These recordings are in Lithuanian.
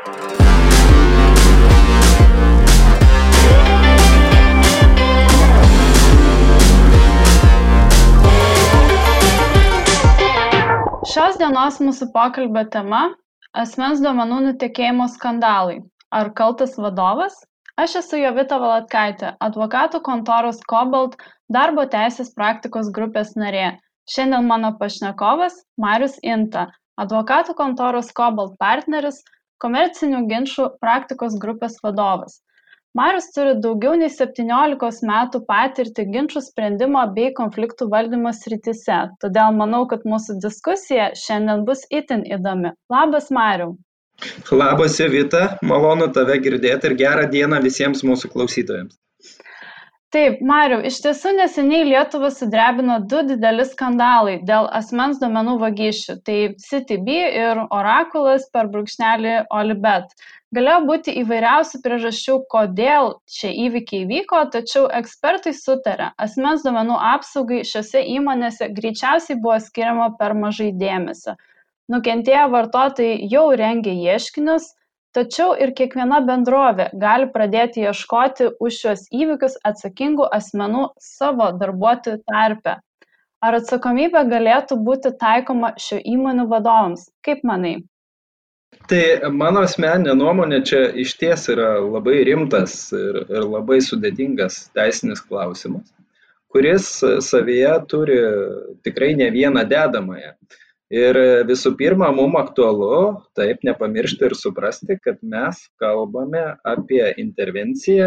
Šios dienos mūsų pokalbio tema – asmens duomenų nutekėjimo skandalai. Ar kaltas vadovas? Aš esu Jovita Valatkaitė, advokatų kontoros Cobalt darbo teisės praktikos grupės narė. Šiandien mano pašnekovas Marius Inta, advokatų kontoros Cobalt partneris, komercinių ginčų praktikos grupės vadovas. Marius turi daugiau nei 17 metų patirtį ginčų sprendimo bei konfliktų valdymo srityse, todėl manau, kad mūsų diskusija šiandien bus itin įdomi. Labas, Mariau. Labas, Jovita, malonu tave girdėti ir gerą dieną visiems mūsų klausytojams. Taip, Mariau, iš tiesų neseniai Lietuvą sudrebino 2 dideli skandalai dėl asmens duomenų vagysčių, tai CityBee ir Orakulas / Olibet. Galėjo būti įvairiausių priežasčių, kodėl šie įvykiai vyko, tačiau ekspertai sutarė, asmens duomenų apsaugai šiose įmonėse greičiausiai buvo skiriama per mažai dėmesio. Nukentėję vartotojai jau rengia ieškinius, tačiau ir kiekviena bendrovė gali pradėti ieškoti už šios įvykius atsakingų asmenų savo darbuotojų tarpe. Ar atsakomybė galėtų būti taikoma šio įmonių vadovams? Kaip manai? Tai mano asmeninė nuomonė čia išties yra labai rimtas ir labai sudėtingas teisinis klausimas, kuris savyje turi tikrai ne vieną dedamąją. Ir visų pirma, mums aktualu taip nepamiršti ir suprasti, kad mes kalbame apie intervenciją,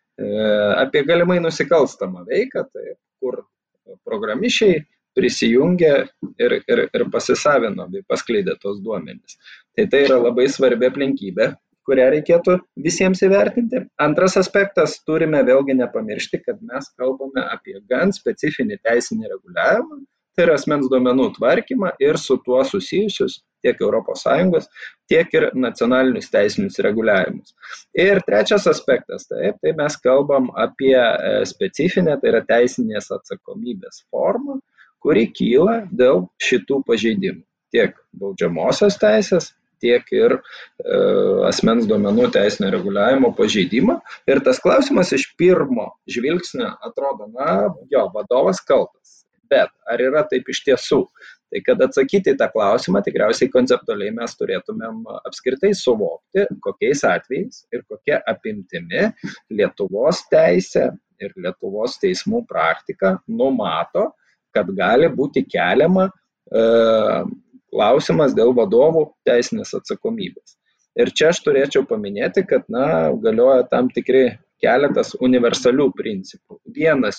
apie galimai nusikalstamą veiką, tai kur programišiai prisijungė ir pasisavino bei paskleidė tos duomenys. Tai yra labai svarbi aplinkybė, kurią reikėtų visiems įvertinti. Antras aspektas, turime vėlgi nepamiršti, kad mes kalbame apie gan specifinį teisinį reguliavimą, tai yra asmens duomenų tvarkymą ir su tuo susijusius tiek ES, tiek ir nacionalinius teisinius reguliavimus. Ir trečias aspektas, tai mes kalbam apie specifinę, tai yra teisinės atsakomybės formą, kuri kyla dėl šitų pažeidimų. Tiek baudžiamosios teisės, tiek ir asmens duomenų teisinio reguliavimo pažeidimą. Ir tas klausimas iš pirmo žvilgsnio atrodo, vadovas kaltas. Bet ar yra taip iš tiesų? Tai kad atsakyti į tą klausimą, tikriausiai konceptualiai mes turėtumėm apskritai suvokti, kokiais atvejais ir kokia apimtimi Lietuvos teisė ir Lietuvos teismų praktika numato, kad gali būti keliama klausimas dėl vadovų teisinės atsakomybės. Ir čia aš turėčiau paminėti, kad galioja tam tikri keletas universalių principų. Vienas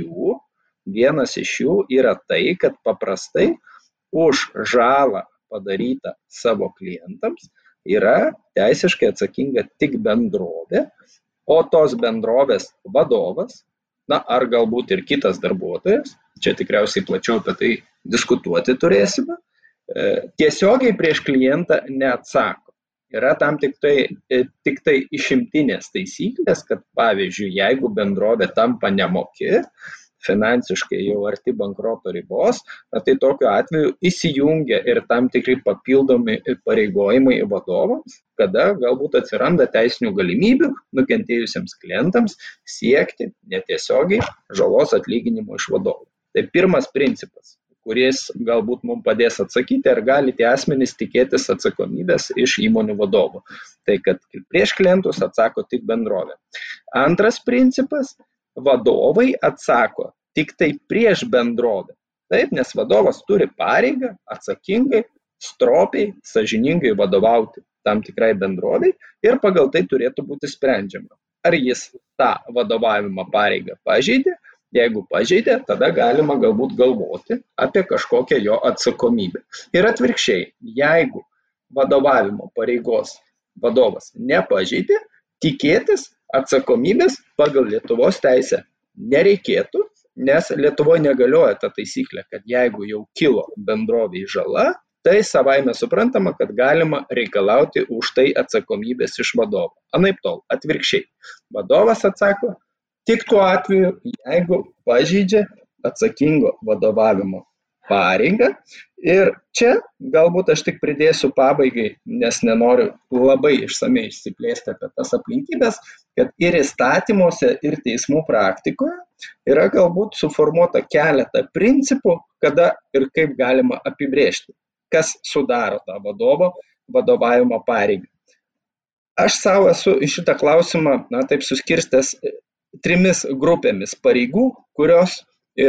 iš jų yra tai, kad paprastai už žalą padarytą savo klientams yra teisiškai atsakinga tik bendrovė, o tos bendrovės vadovas, ar galbūt ir kitas darbuotojas, čia tikriausiai plačiau apie tai diskutuoti turėsime, tiesiogiai prieš klientą neatsako. Yra tam tik tai išimtinės taisyklės, kad pavyzdžiui, jeigu bendrovė tampa nemoki, finansiškai jau arti bankroto ribos, tai tokiu atveju įsijungia ir tam tikri papildomi pareigojimai vadovams, kada galbūt atsiranda teisinių galimybių nukentėjusiems klientams siekti netiesiogiai žalos atlyginimo iš vadovų. Tai pirmas principas, kuris galbūt mums padės atsakyti, ar gali tie asmenys tikėtis atsakomybės iš įmonių vadovų. Tai kad prieš klientus atsako tik bendrovė. Antras principas, vadovai atsako tik tai prieš bendrovę. Taip, nes vadovas turi pareigą atsakingai, stropiai, sąžiningai vadovauti tam tikrai bendroviai ir pagal tai turėtų būti sprendžiama. Ar jis tą vadovavimo pareigą pažeidė? Jeigu pažeidė, tada galima galbūt galvoti apie kažkokią jo atsakomybę. Ir atvirkščiai, jeigu vadovavimo pareigos vadovas nepažeidė, tikėtis atsakomybės pagal Lietuvos teisę nereikėtų, nes Lietuvoje negalioja ta taisyklė, kad jeigu jau kilo bendrovei žala, tai savaime suprantama, kad galima reikalauti už tai atsakomybės iš vadovo. Anaiptol, atvirkščiai. Vadovas atsako tik tuo atveju, jeigu pažeidžia atsakingo vadovavimo pareigą. Ir čia galbūt aš tik pridėsiu pabaigai, nes nenoriu labai išsamei išsiplėsti apie tas aplinkybės, kad ir įstatymuose, ir teismų praktikoje yra galbūt suformuota keletą principų, kada ir kaip galima apibrėžti, kas sudaro tą vadovo vadovavimo pareigą. Aš savo esu į šitą klausimą, taip suskirstęs 3 grupėmis pareigų, kurios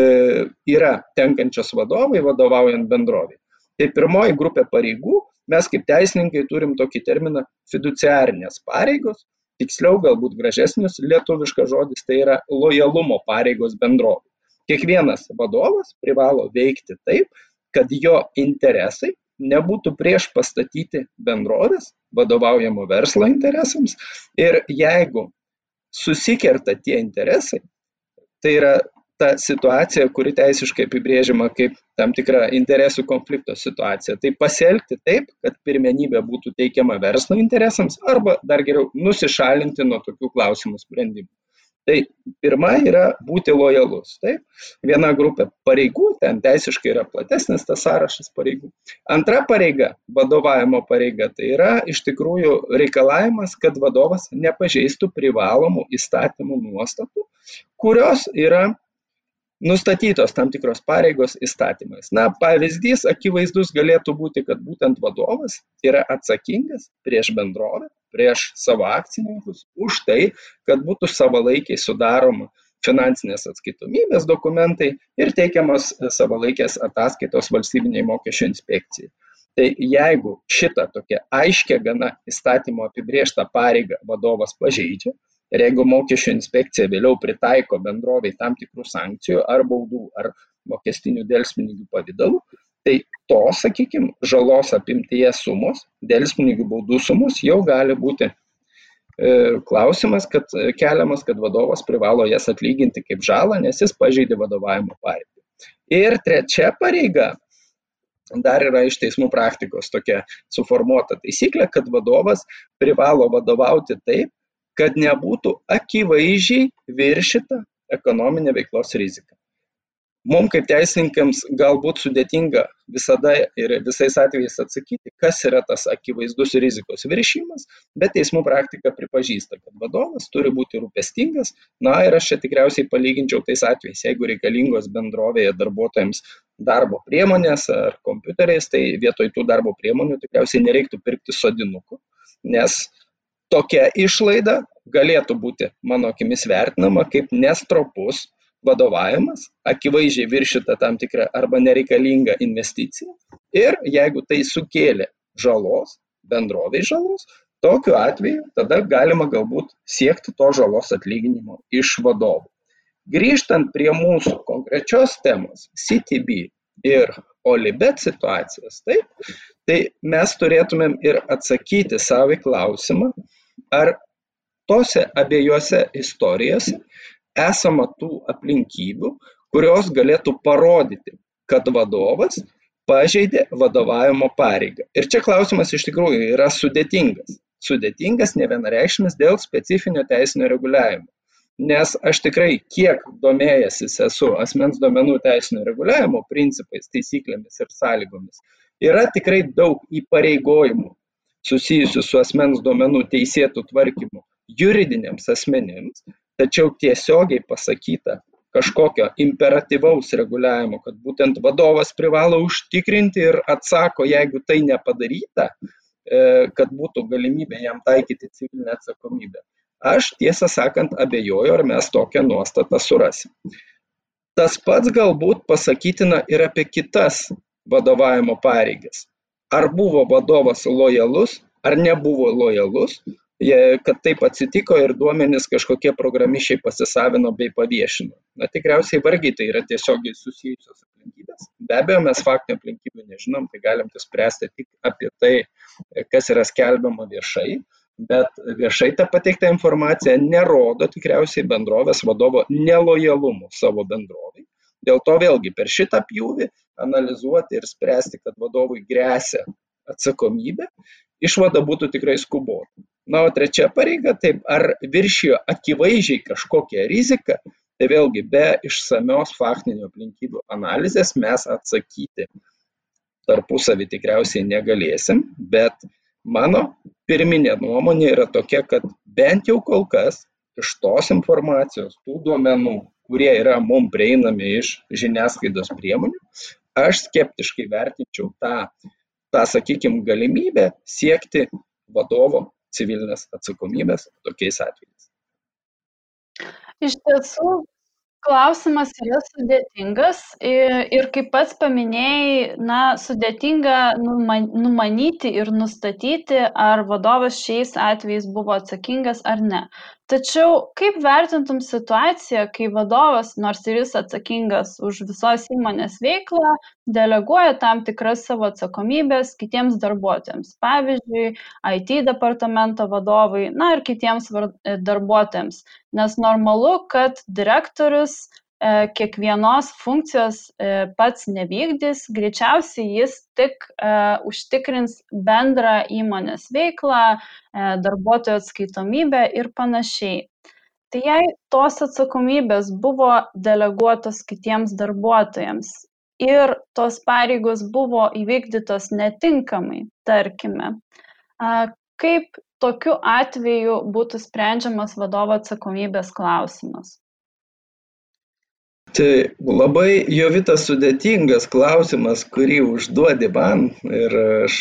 yra tenkančios vadovai vadovaujant bendrovei. Tai pirmoji grupė pareigų, mes kaip teisininkai turim tokį terminą fiduciarinės pareigos, tiksliau galbūt gražesnis lietuviškas žodis, tai yra lojalumo pareigos bendrovei. Kiekvienas vadovas privalo veikti taip, kad jo interesai nebūtų prieš pastatyti bendrovės, vadovaujamo verslo interesams, ir jeigu susikerta tie interesai, tai yra ta situacija, kuri teisiškai apibrėžiama kaip tam tikra interesų konflikto situacija. Tai pasielgti taip, kad pirmenybė būtų teikiama verslo interesams arba dar geriau nusišalinti nuo tokių klausimų sprendimų. Tai pirma yra būti lojalus. Taip? Viena grupė pareigų, ten teisiškai yra platesnis tas sąrašas pareigų. Antra pareiga, vadovavimo pareiga, tai yra iš tikrųjų reikalavimas, kad vadovas nepažeistų privalomų įstatymų nuostatų, kurios yra nustatytos tam tikros pareigos įstatymais. Pavyzdys akivaizdus galėtų būti, kad būtent vadovas yra atsakingas prieš bendrovę, prieš savo akcininkus už tai, kad būtų savalaikiai sudaroma finansinės atskaitomybės dokumentai ir teikiamas savalaikės ataskaitos valstybiniai mokesčių inspekcijai. Tai jeigu šitą tokią aiškę gana įstatymo apibrėžtą pareigą vadovas pažeidžia, ir jeigu mokesčių inspekcija vėliau pritaiko bendroviai tam tikrų sankcijų ar baudų ar mokestinių delspinigių pavidalų, tai to, sakykime, žalos apimtyje sumos, delspinigių baudų sumos jau gali būti klausimas, kad keliamas, kad vadovas privalo jas atlyginti kaip žalą, nes jis pažeidė vadovavimo pareigą. Ir trečia pareiga, dar yra iš teismų praktikos tokia suformuota taisyklė, kad vadovas privalo vadovauti taip, kad nebūtų akivaizdžiai viršyta ekonominė veiklos rizika. Mums kaip teisininkams galbūt sudėtinga visada ir visais atvejais atsakyti, kas yra tas akivaizdus rizikos viršijimas, bet teismų praktika pripažįsta, kad vadovas turi būti rūpestingas. Ir aš čia tikriausiai palyginčiau tais atvejais, jeigu reikalingos bendrovėje darbuotojams darbo priemonės ar kompiuteriais, tai vietoj tų darbo priemonių tikriausiai nereiktų pirkti sodinukų, nes tokia išlaida galėtų būti, mano akimis, vertinama kaip nestropus vadovavimas, akivaizdžiai viršyta tam tikrą arba nereikalingą investiciją. Ir jeigu tai sukėlė žalos, bendroviai žalos, tokiu atveju tada galima galbūt siekti to žalos atlyginimo iš vadovų. Grįžtant prie mūsų konkrečios temos, CTB ir Olibet situacijos, tai mes turėtumėm ir atsakyti savo į klausimą, ar tose abiejose istorijose esama tų aplinkybių, kurios galėtų parodyti, kad vadovas pažeidė vadovavimo pareigą. Ir čia klausimas iš tikrųjų yra sudėtingas. Sudėtingas nevienareikšmis dėl specifinio teisinio reguliavimo. Nes aš tikrai kiek domėjęsis esu asmens duomenų teisinio reguliavimo principais, taisyklėmis ir sąlygomis, yra tikrai daug įpareigojimų susijusių su asmens duomenų teisėtų tvarkymu juridiniams asmenims, tačiau tiesiogiai pasakyta kažkokio imperatyvaus reguliavimo, kad būtent vadovas privalo užtikrinti ir atsako, jeigu tai nepadaryta, kad būtų galimybė jam taikyti civilinę atsakomybę. Aš tiesą sakant abejoju, ar mes tokią nuostatą surasim. Tas pats galbūt pasakytina ir apie kitas vadovavimo pareigas. Ar buvo vadovas lojalus, ar nebuvo lojalus, kad taip atsitiko ir duomenys kažkokie programišiai pasisavino bei paviešino. Tikriausiai vargiai tai yra tiesiogiai susijusios aplinkybės. Be abejo, mes faktinių aplinkybių nežinom, tai galim spręsti tik apie tai, kas yra skelbiama viešai, bet viešai ta pateikta informacija nerodo tikriausiai bendrovės vadovo nelojalumo savo bendrovai. Dėl to vėlgi per šitą pjūvį analizuoti ir spręsti, kad vadovui gresia atsakomybė, išvada būtų tikrai skubota. O trečia pareiga, taip, ar viršijo akivaizdžiai kažkokią riziką, Tai vėlgi, be išsamios faktinių aplinkybių analizės mes atsakyti tarpusavį tikriausiai negalėsim, bet mano pirminė nuomonė yra tokia, kad bent jau kol kas iš tos informacijos, tų duomenų, kurie yra mums prieinami iš žiniasklaidos priemonių, aš skeptiškai vertinčiau tą sakykime, galimybę siekti vadovo civilinės atsakomybės tokiais atvejais. Iš tiesų, klausimas yra sudėtingas ir kaip pats paminėjai, sudėtinga numanyti ir nustatyti, ar vadovas šiais atvejais buvo atsakingas ar ne. Tačiau kaip vertintum situaciją, kai vadovas, nors ir jis atsakingas už visos įmonės veiklą, deleguoja tam tikras savo atsakomybės kitiems darbuotojams, pavyzdžiui, IT departamento vadovai, ir kitiems darbuotojams. Nes normalu, kad direktorius kiekvienos funkcijos pats nevykdys, greičiausiai jis tik užtikrins bendrą įmonės veiklą, darbuotojų atskaitomybę ir panašiai. Tai jei tos atsakomybės buvo deleguotos kitiems darbuotojams ir tos pareigos buvo įvykdytos netinkamai, tarkime, kaip tokiu atveju būtų sprendžiamas vadovo atsakomybės klausimas? Tai labai, Jovita, sudėtingas klausimas, kurį užduodi man ir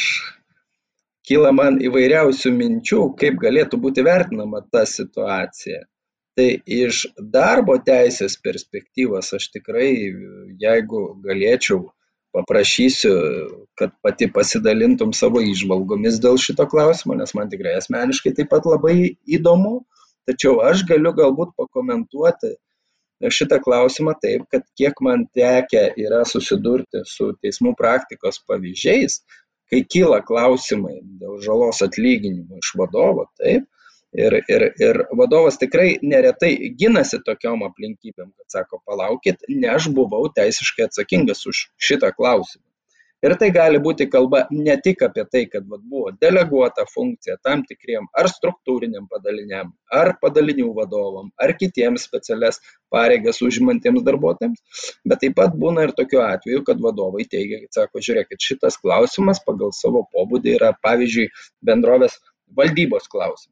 kyla man įvairiausių minčių, kaip galėtų būti vertinama ta situacija. Tai iš darbo teisės perspektyvos aš tikrai, jeigu galėčiau, paprašysiu, kad pati pasidalintum savo įžvalgomis dėl šito klausimo, nes man tikrai asmeniškai taip pat labai įdomu, tačiau aš galiu galbūt pakomentuoti šitą klausimą taip, kad kiek man tekę yra susidurti su teismų praktikos pavyzdžiais, kai kyla klausimai dėl žalos atlyginimo iš vadovo, taip, ir vadovas tikrai neretai ginasi tokiom aplinkybėm, kad sako, palaukit, ne aš buvau teisiškai atsakingas už šitą klausimą. Ir tai gali būti kalba ne tik apie tai, kad buvo deleguota funkcija tam tikriem ar struktūriniam padaliniam, ar padalinių vadovam, ar kitiems specialias pareigas užimantiems darbuotojams, bet taip pat būna ir tokiu atveju, kad vadovai teigia, kad sako, žiūrėkit, šitas klausimas pagal savo pobūdį yra, pavyzdžiui, bendrovės valdybos klausimas.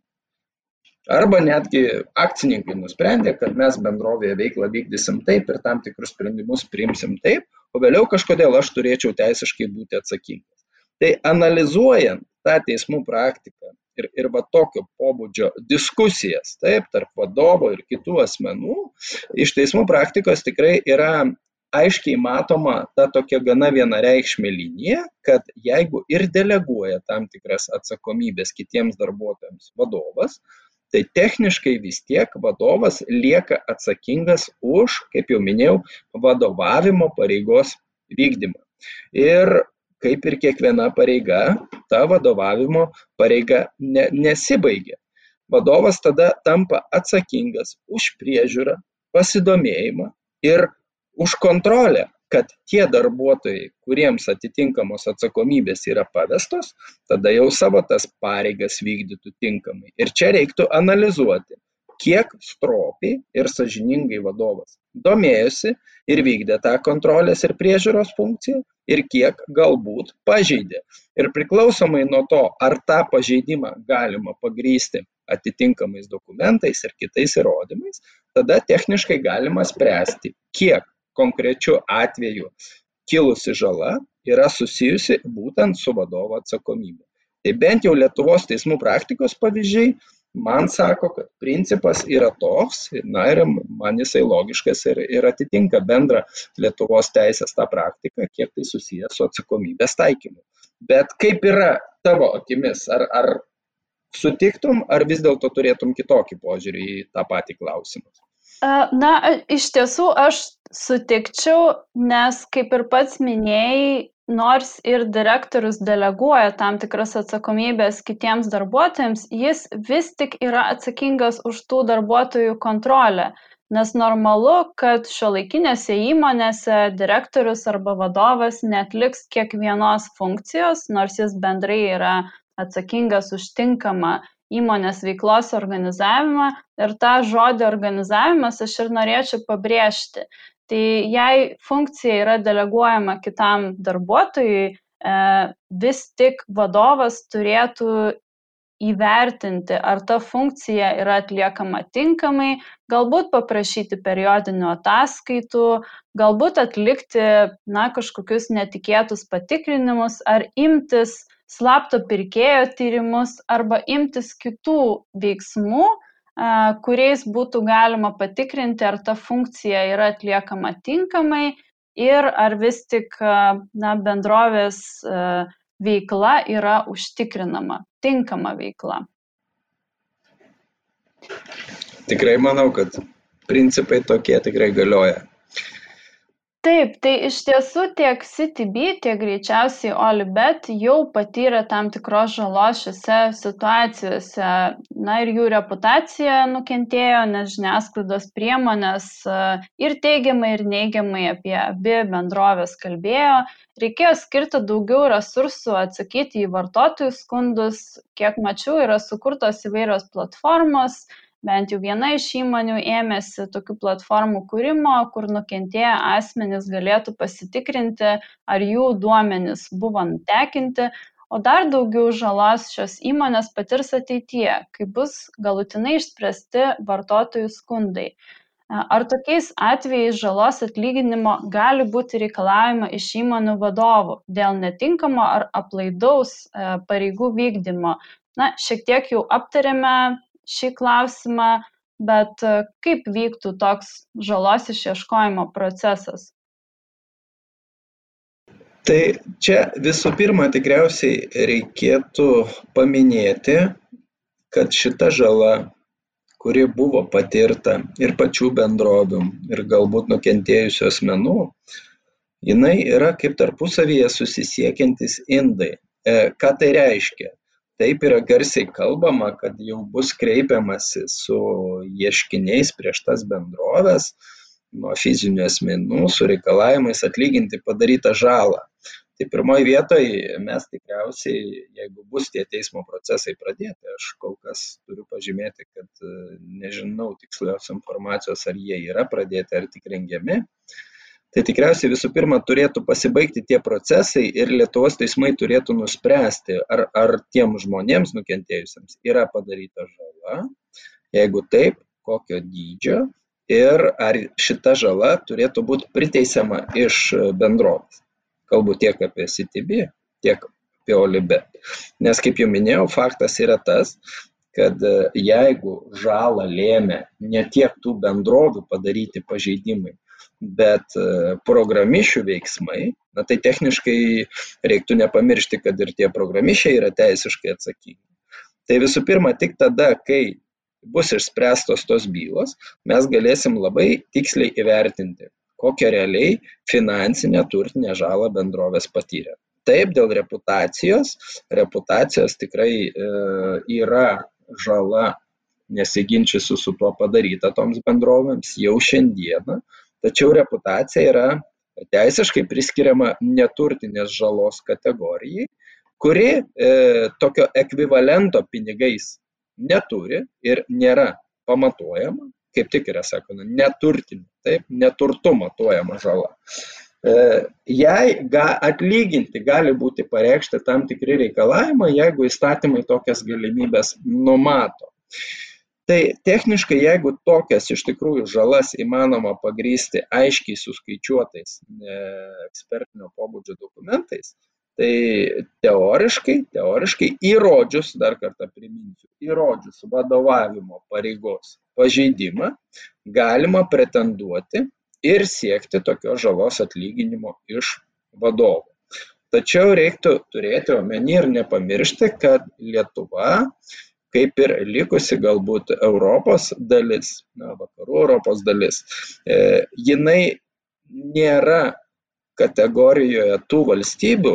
Arba netgi akcininkai nusprendė, kad mes bendrovėje veiklą vykdysim taip ir tam tikrus sprendimus priimsim taip, o vėliau kažkodėl aš turėčiau teisiškai būti atsakingas. Tai analizuojant tą teismų praktiką ir va tokio pobūdžio diskusijas, taip, tarp vadovo ir kitų asmenų, iš teismų praktikos tikrai yra aiškiai matoma ta tokia gana vienareikšmė linija, kad jeigu ir deleguoja tam tikras atsakomybės kitiems darbuotojams vadovas, tai techniškai vis tiek vadovas lieka atsakingas už, kaip jau minėjau, vadovavimo pareigos vykdymą. Ir kaip ir kiekviena pareiga, ta vadovavimo pareiga nesibaigia. Vadovas tada tampa atsakingas už priežiūrą, pasidomėjimą ir už kontrolę, kad tie darbuotojai, kuriems atitinkamos atsakomybės yra pavestos, tada jau savo tas pareigas vykdytų tinkamai. Ir čia reiktų analizuoti, kiek stropiai ir sąžiningai vadovas domėjosi ir vykdė tą kontrolės ir priežiūros funkciją ir kiek galbūt pažeidė. Ir priklausomai nuo to, ar tą pažeidimą galima pagrįsti atitinkamais dokumentais ir kitais įrodymais, tada techniškai galima spręsti, kiek konkrečiu atveju kilusi žala yra susijusi būtent su vadovo atsakomybė. Tai bent jau Lietuvos teismų praktikos pavyzdžiai man sako, kad principas yra toks, ir man jisai logiškas ir atitinka bendrą Lietuvos teisės tą praktiką, kiek tai susijęs su atsakomybės taikymu. Bet kaip yra tavo akimis, ar sutiktum, ar vis dėlto turėtum kitokį požiūrį į tą patį klausimą? Iš tiesų aš sutikčiau, nes kaip ir pats minėjai, nors ir direktorius deleguoja tam tikras atsakomybės kitiems darbuotojams, jis vis tik yra atsakingas už tų darbuotojų kontrolę. Nes normalu, kad šiuolaikinėse įmonėse direktorius arba vadovas neatliks kiekvienos funkcijos, nors jis bendrai yra atsakingas už tinkamą įmonės veiklos organizavimą ir tą žodį organizavimas aš ir norėčiau pabrėžti. Tai jei funkcija yra deleguojama kitam darbuotojui, vis tik vadovas turėtų įvertinti, ar ta funkcija yra atliekama tinkamai, galbūt paprašyti periodinių ataskaitų, galbūt atlikti kažkokius netikėtus patikrinimus, ar imtis slapto pirkėjo tyrimus, arba imtis kitų veiksmų, kuriais būtų galima patikrinti, ar ta funkcija yra atliekama tinkamai ir ar vis tik bendrovės veikla yra užtikrinama, tinkama veikla. Tikrai manau, kad principai tokie tikrai galioja. Taip, tai iš tiesų tiek CTB, tiek greičiausiai Olibet jau patyrė tam tikros žalos šiose situacijose. Ir jų reputacija nukentėjo, nes žiniasklaidos priemonės ir teigiamai, ir neigiamai apie abi bendrovės kalbėjo. Reikėjo skirti daugiau resursų atsakyti į vartotojų skundus. Kiek mačiau, yra sukurtos įvairios platformos. Bent jau viena iš įmonių ėmėsi tokių platformų kūrimo, kur nukentėję asmenys galėtų pasitikrinti, ar jų duomenys buvo nutekinti, o dar daugiau žalos šios įmonės patirs ateityje, kai bus galutinai išspręsti vartotojų skundai. Ar tokiais atvejais žalos atlyginimo gali būti reikalaujama iš įmonių vadovų dėl netinkamo ar aplaidaus pareigų vykdymo? Šiek tiek jau aptarėme šį klausimą, bet kaip vyktų toks žalos išieškojimo procesas? Tai čia visų pirma tikriausiai reikėtų paminėti, kad šita žala, kuri buvo patirta ir pačių bendrovių, ir galbūt nukentėjusių asmenų, jinai yra kaip tarpusavyje susisiekiantis indai. Ką tai reiškia? Taip yra garsiai kalbama, kad jau bus kreipiamasi su ieškiniais prieš tas bendroves nuo fizinių asmenų su reikalavimais atlyginti padarytą žalą. Tai pirmoje vietoje mes tikriausiai, jeigu bus tie teismo procesai pradėti, aš kol kas turiu pažymėti, kad nežinau tikslios informacijos, ar jie yra pradėti, ar tik rengiami. Tai tikriausiai visų pirma turėtų pasibaigti tie procesai ir Lietuvos teismai turėtų nuspręsti, ar tiem žmonėms nukentėjusiems yra padaryta žala, jeigu taip, kokio dydžio ir ar šita žala turėtų būti priteisiama iš bendrovės. Kalbu tiek apie CTB, tiek apie Olibet. Nes, kaip jau minėjau, faktas yra tas, kad jeigu žalą lėmė ne tiek tų bendrovių padaryti pažeidimai, bet programišių veiksmai, tai techniškai reiktų nepamiršti, kad ir tie programišiai yra teisiškai atsakingi. Tai visų pirma, tik tada, kai bus išspręstos tos bylos, mes galėsim labai tiksliai įvertinti, kokią realiai finansinę turtinę žalą bendrovės patyrė. Taip, dėl reputacijos tikrai yra žala, nesiginčysiu su tuo padaryta toms bendrovėms jau šiandieną. Tačiau reputacija yra teisiškai priskiriama neturtinės žalos kategorijai, kuri tokio ekvivalento pinigais neturi ir nėra pamatuojama, kaip tik yra sakoma, neturtinė, taip, neturtu matuojama žala. Jei atlyginti gali būti pareikšti tam tikri reikalavimai, jeigu įstatymai tokias galimybės numato. Tai techniškai, jeigu tokias iš tikrųjų žalas įmanoma pagrįsti aiškiai suskaičiuotais ekspertinio pobūdžio dokumentais, tai teoriškai įrodžius, dar kartą priminsiu, įrodžius vadovavimo pareigos pažeidimą, galima pretenduoti ir siekti tokios žalos atlyginimo iš vadovų. Tačiau reiktų turėti omeny ir nepamiršti, kad Lietuva, kaip ir likusi galbūt Europos dalis, vakarų Europos dalis, jinai nėra kategorijoje tų valstybių,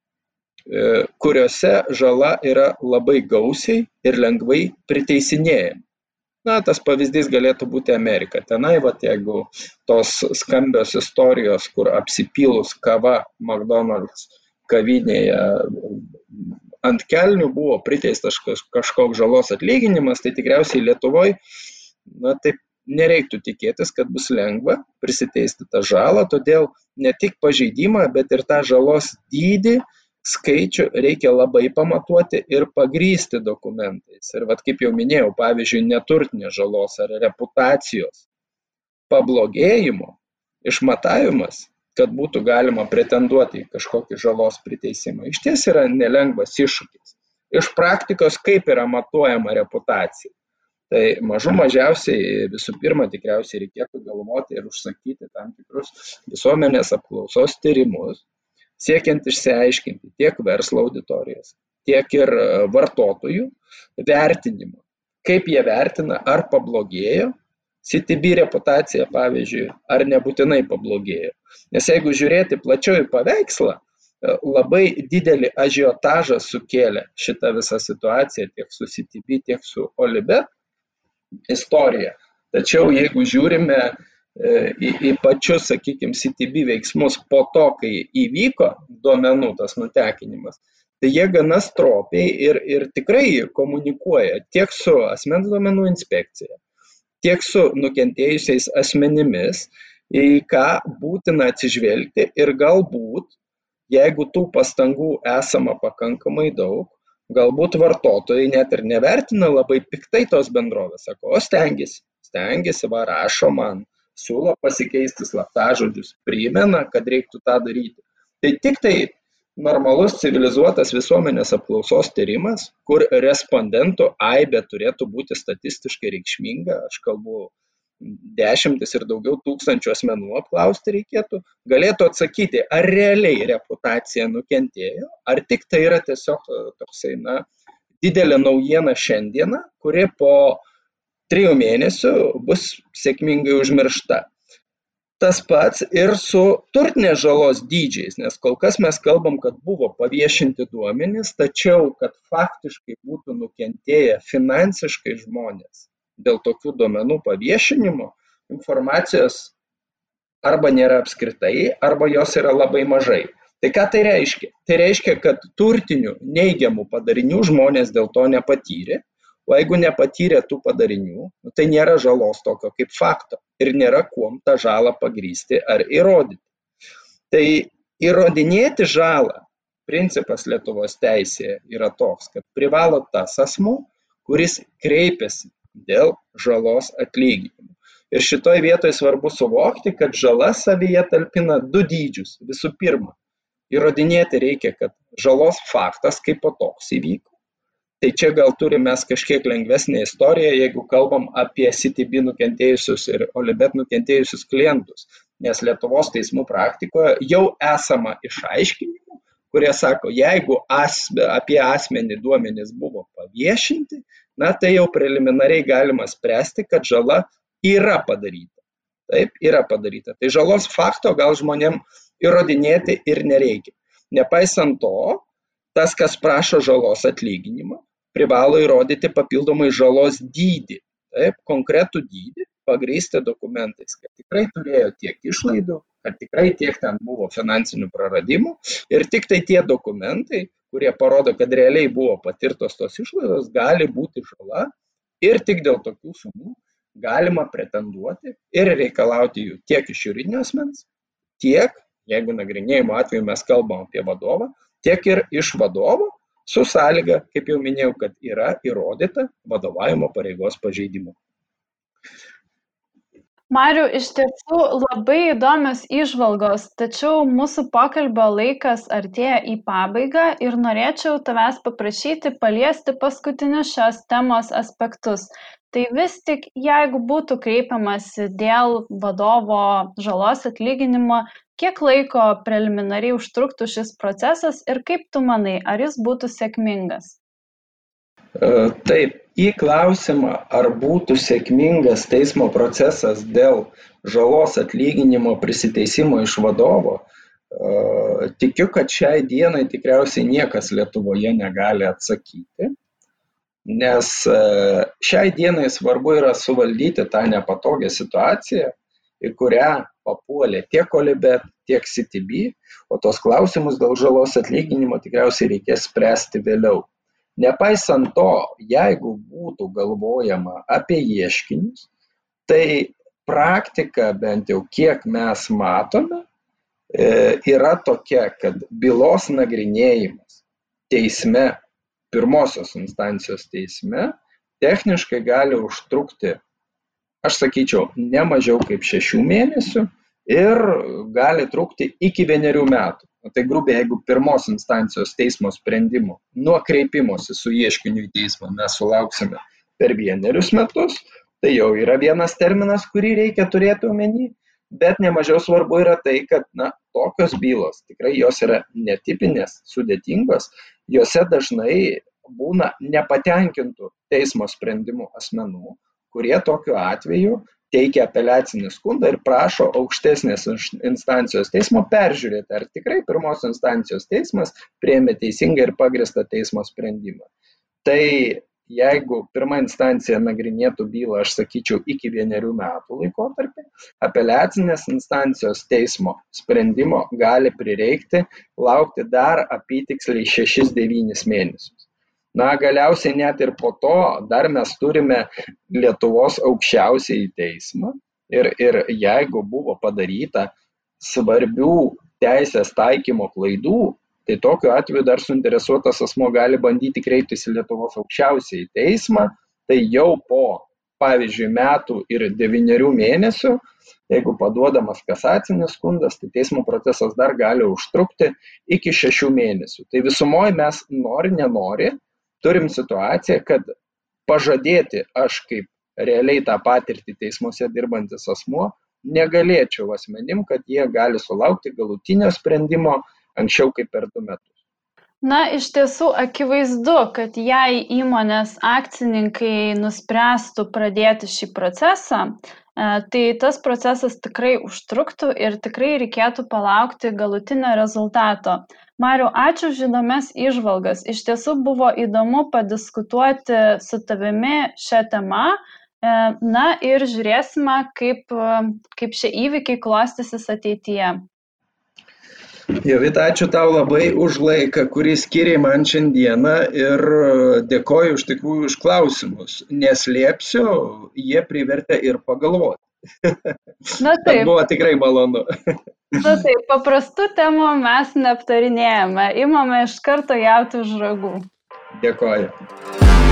kuriuose žala yra labai gausiai ir lengvai priteisinėjama. Tas pavyzdys galėtų būti Amerika. Tenai, jeigu tos skambios istorijos, kur apsipylus kava McDonald's kavinėje ant kelnių buvo priteistas kažkoks žalos atlyginimas, tai tikriausiai Lietuvoje, taip nereiktų tikėtis, kad bus lengva prisiteisti tą žalą, todėl ne tik pažeidimą, bet ir tą žalos dydį, skaičių reikia labai pamatuoti ir pagrysti dokumentais. Ir kaip jau minėjau, pavyzdžiui, neturtinės žalos ar reputacijos pablogėjimo išmatavimas, kad būtų galima pretenduoti į kažkokį žalos priteisimą, iš ties yra nelengvas iššūkis. Iš praktikos kaip yra matuojama reputacija? Tai mažiausiai visų pirma tikriausiai reikėtų galvoti ir užsakyti tam tikrus visuomenės apklausos tyrimus, siekiant išsiaiškinti tiek verslo auditorijas, tiek ir vartotojų vertinimą. Kaip jie vertina, ar pablogėjo CTB reputacija, pavyzdžiui, ar nebūtinai pablogėjo. Nes jeigu žiūrėti plačiau į paveikslą, labai didelį ažiotažą sukėlė šitą visą situaciją tiek su CTB, tiek su Olibet istorija. Tačiau jeigu žiūrime į pačius, sakykime, CTB veiksmus po to, kai įvyko duomenų tas nutekinimas, tai jie gana stropiai ir tikrai komunikuoja tiek su asmens duomenų inspekcija, tiek su nukentėjusiais asmenimis, į ką būtina atsižvelgti ir galbūt, jeigu tų pastangų esama pakankamai daug, galbūt vartotojai net ir nevertina labai piktai tos bendrovės, sako, o stengiasi, rašo man, siūlo pasikeisti slaptažodžius, primena, kad reiktų tą daryti. Tai tik tai normalus civilizuotas visuomenės apklausos tyrimas, kur respondentų aibė turėtų būti statistiškai reikšminga, aš kalbu dešimtis ir daugiau tūkstančių asmenų apklausti reikėtų, galėtų atsakyti, ar realiai reputacija nukentėjo, ar tik tai yra tiesiog toksai, didelė naujiena šiandieną, kuri po 3 mėnesių bus sėkmingai užmiršta. Tas pats ir su turtinės žalos dydžiais, nes kol kas mes kalbam, kad buvo paviešinti duomenys, tačiau, kad faktiškai būtų nukentėję finansiškai žmonės dėl tokių duomenų paviešinimo, informacijos arba nėra apskritai, arba jos yra labai mažai. Tai ką tai reiškia? Tai reiškia, kad turtinių neigiamų padarinių žmonės dėl to nepatyrė, o jeigu nepatyrė tų padarinių, tai nėra žalos tokio kaip fakto ir nėra kuom tą žalą pagrysti ar įrodyti. Tai įrodinėti žalą, principas Lietuvos teisėje yra toks, kad privalo tas asmuo, kuris kreipiasi dėl žalos atlyginimo. Ir šitoj vietoje svarbu suvokti, kad žala savyje talpina 2 dydžius. Visų pirma, įrodinėti reikia, kad žalos faktas kaip po toks įvyko. Tai čia gal turime kažkiek lengvesnę istoriją, jeigu kalbam apie CTB nukentėjusius ir Olibet nukentėjusius klientus. Nes Lietuvos teismų praktikoje jau esama išaiškinimų, kurie sako, jeigu apie asmenį duomenys buvo paviešinti, tai jau preliminariai galima spręsti, kad žala yra padaryta. Taip, yra padaryta. Tai žalos fakto gal žmonėm įrodinėti ir nereikia. Nepaisant to, tas, kas prašo žalos atlyginimą, privalo įrodyti papildomai žalos dydį. Taip, konkretų dydį pagrįsti dokumentais, kad tikrai turėjo tiek išlaidų, kad tikrai tiek ten buvo finansinių praradimų ir tik tai tie dokumentai, kurie parodo, kad realiai buvo patirtos tos išlaidos, gali būti žala ir tik dėl tokių sumų galima pretenduoti ir reikalauti jų tiek iš juridinio asmens, tiek, jeigu nagrinėjimo atveju mes kalbam apie vadovą, tiek ir iš vadovo su sąlyga, kaip jau minėjau, kad yra įrodyta vadovavimo pareigos pažeidimu. Mariau, iš tiesų labai įdomios įžvalgos, tačiau mūsų pokalbio laikas artėja į pabaigą ir norėčiau tavęs paprašyti paliesti paskutinius šios temos aspektus. Tai vis tik, jeigu būtų kreipiamasi dėl vadovo žalos atlyginimo, kiek laiko preliminariai užtruktų šis procesas ir kaip tu manai, ar jis būtų sėkmingas? Taip, į klausimą, ar būtų sėkmingas teismo procesas dėl žalos atlyginimo prisiteisimo iš vadovo, tikiu, kad šiai dienai tikriausiai niekas Lietuvoje negali atsakyti, nes šiai dienai svarbu yra suvaldyti tą nepatogią situaciją, į kurią papuolė tiek Olibet, tiek CTB, o tos klausimus dėl žalos atlyginimo tikriausiai reikės spręsti vėliau. Nepaisant to, jeigu būtų galvojama apie ieškinius, tai praktika, bent jau kiek mes matome, yra tokia, kad bylos nagrinėjimas teisme, pirmosios instancijos teisme, techniškai gali užtrukti, aš sakyčiau, ne mažiau kaip 6 mėnesių ir gali trukti iki 1 metų. Tai grubiai, jeigu pirmos instancijos teismo sprendimo nuo kreipimosi su ieškiniu į teismą mes sulauksime per 1 metus, tai jau yra vienas terminas, kurį reikia turėti omeny, bet nemažiau svarbu yra tai, kad tokios bylos, tikrai jos yra netipinės, sudėtingos, jose dažnai būna nepatenkintų teismo sprendimų asmenų, kurie tokiu atveju teikia apeliacinį skundą ir prašo aukštesnės instancijos teismo peržiūrėti, ar tikrai pirmos instancijos teismas priėmė teisingą ir pagrįstą teismo sprendimą. Tai jeigu pirma instancija nagrinėtų bylą, aš sakyčiau, iki 1 metų laikotarpį, apeliacinės instancijos teismo sprendimo gali prireikti laukti dar apytiksliai 6-9 mėnesius. Galiausiai net ir po to dar mes turime Lietuvos aukščiausiąjį teismą ir jeigu buvo padaryta svarbių teisės taikymo klaidų, tai tokiu atveju dar suinteresuotas asmuo gali bandyti kreiptis į Lietuvos aukščiausiąjį teismą, tai jau po, pavyzdžiui, metų ir 9 mėnesių, jeigu paduodamas kasacinis skundas, tai teismo procesas dar gali užtrukti iki 6 mėnesių. Tai visumoje mes nenori, turim situaciją, kad pažadėti aš kaip realiai tą patirtį teismuose dirbantis asmuo negalėčiau asmenim, kad jie gali sulaukti galutinio sprendimo anksčiau kaip per 2 metus. Iš tiesų akivaizdu, kad jei įmonės akcininkai nuspręstų pradėti šį procesą, tai tas procesas tikrai užtruktų ir tikrai reikėtų palaukti galutinio rezultato. Mariau, ačiū už įdomias įžvalgas. Iš tiesų buvo įdomu padiskutuoti su tavimi šią temą. Ir žiūrėsime, kaip šie įvykiai klostysis ateityje. Jovita, ačiū tau labai už laiką, kurį skiriai man šiandieną ir dėkoju iš tikrųjų už klausimus. Neslėpsiu, jie privertė ir pagalvoti. Taip. Buvo tikrai malonu. Taip, paprastų temų mes neaptarinėjame, imame iš karto jauti už ragų. Dėkoju.